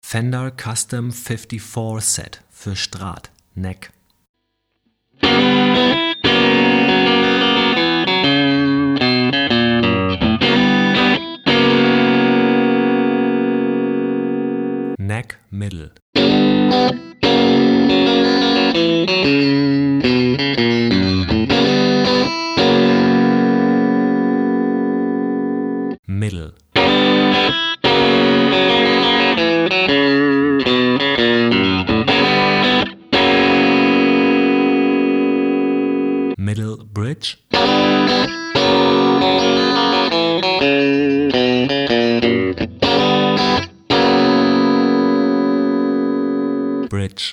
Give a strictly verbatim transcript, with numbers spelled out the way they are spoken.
Fender Custom vierundfünfzig Set für Strat, Neck. Neck Middle. Middle. Middle bridge. Bridge.